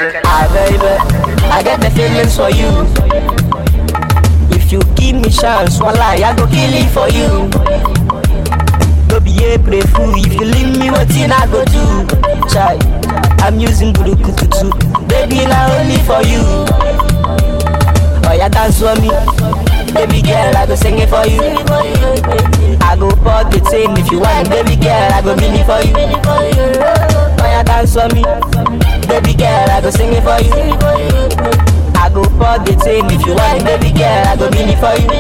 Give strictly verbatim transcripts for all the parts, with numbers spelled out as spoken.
Ah baby, I get the feelings for you. If you give me chance, wallahi I go kill it for you. Go be a brave fool. If you leave me, what I go do? Chai, I'm using burukututu. Baby, not only for you. Oh yeah, dance for me. Baby girl, I go sing it for you. I go pour the thing if you want. Baby girl, I go mini for you. Oh yeah, dance for me. Baby girl, I go sing it for you. I go pour the thing if you want. Baby girl, I go mini for you.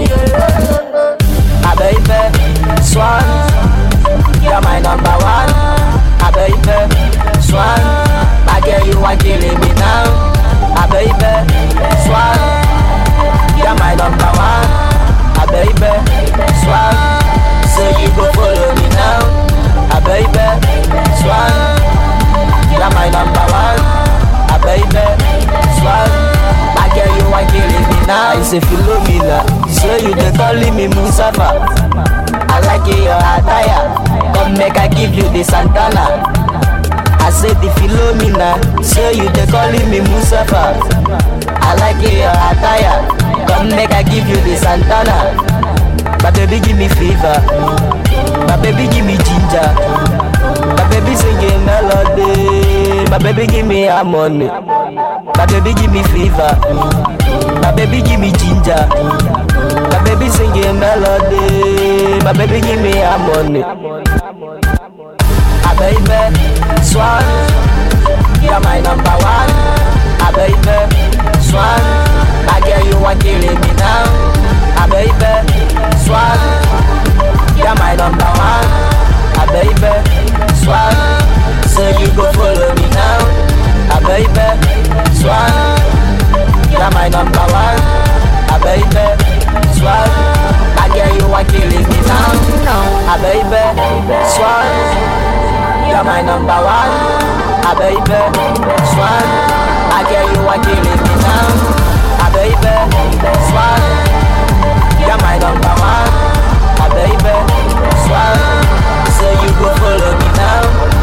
Ah baby, Swan, you're my number one. Ah baby, Swan, I girl you are killing me now. Ah baby, Swan, you're my number one. Ah baby, Swan, so you go follow me now. Ah baby, Swan, you're my number one. Ah baby, Swan, I girl you are killing me now. I say follow me now, so you dey calling me Musafa. I like your attire, come make I give you the Santana. I say the Philomena, so you dey calling me Musafa. I like your attire, come make I give you the Santana. My baby give me fever, my baby give me ginger, my baby singing melody, my baby give me harmony, my baby give me fever, my baby give me ginger, my baby singing melody, my baby give me harmony. Ah baby, Swan, you're my number one. Ah baby, Swan, I girl you are killing me now. Ah baby, Swan, you're my number one. Ah baby, Swan, so you go follow me now. Ah baby, Swan, you're my number one. Ah baby, Swan, I girl you are killing me now. Ah baby, Swan, you're my number one. Ah baby, Swan, I girl you are killing me now. Ah baby, Swan, you're my number one. Ah baby, Swan, so you go follow me now.